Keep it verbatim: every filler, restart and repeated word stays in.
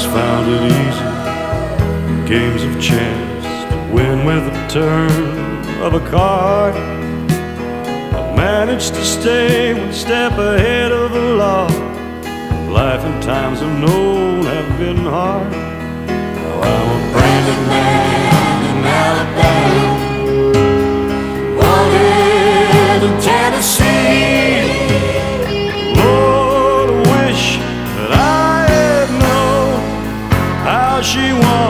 found it easy, games of chance to win with a turn of a card. I managed to stay one step ahead of the law. Life and times I've known have been hard. Now I'm a branded man in Alabama, wanted in Tennessee. Lord, I wish that I had known how she was